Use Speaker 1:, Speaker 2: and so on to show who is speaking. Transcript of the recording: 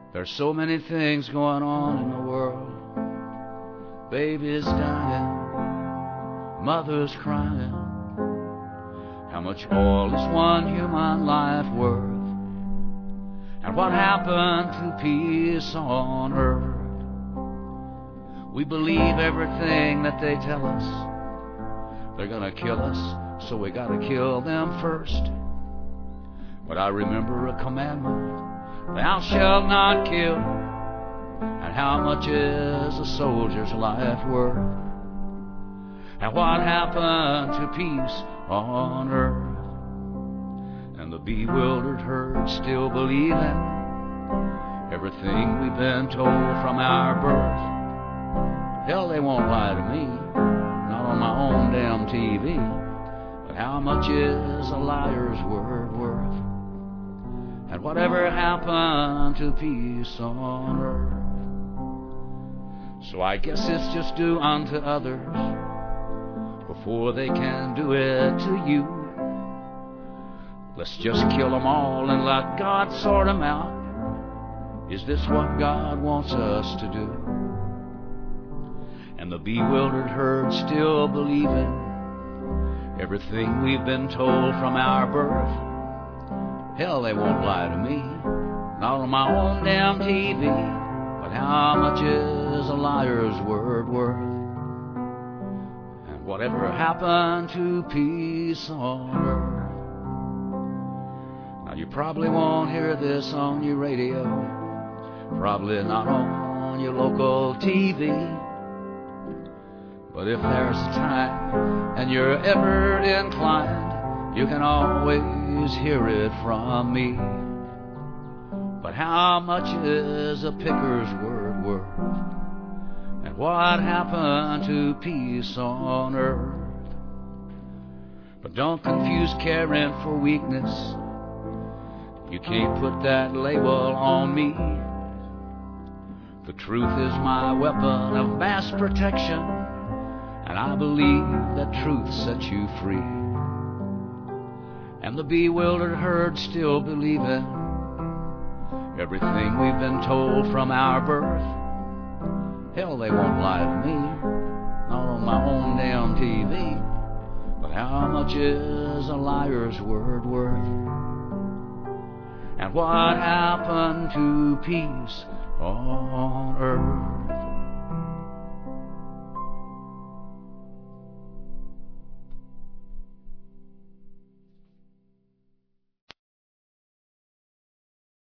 Speaker 1: There's so many things going on in the world. Babies dying, mothers crying. How much oil is one human life worth? And what happened to peace on earth? We believe everything that they tell us. They're gonna kill us, so we gotta kill them first. But I remember a commandment: thou shalt not kill. And how much is a soldier's life worth? And what happened to peace on earth? And the bewildered herd still believing everything we've been told from our birth. Hell, they won't lie to me, not on my own damn TV. But how much is a liar's word worth? And whatever happened to peace on earth? So I guess it's just do unto others before they can do it to you. Let's just kill them all and let God sort them out. Is this what God wants us to do? And the bewildered herd still believing everything we've been told from our birth. Hell, they won't lie to me, not on my own damn TV. But how much is a liar's word worth? And whatever happened to peace on earth? Now you probably won't hear this on your radio, probably not on your local TV. But if there's a time and you're ever inclined, you can always hear it from me. But how much is a picker's word worth? And what happened to peace on earth? But don't confuse caring for weakness. You can't put that label on me. The truth is my weapon of mass protection, and I believe that truth sets you free. And the bewildered herd still believing everything we've been told from our birth. Hell, they won't lie to me, not on my own damn TV. But how much is a liar's word worth? And what happened to peace on earth?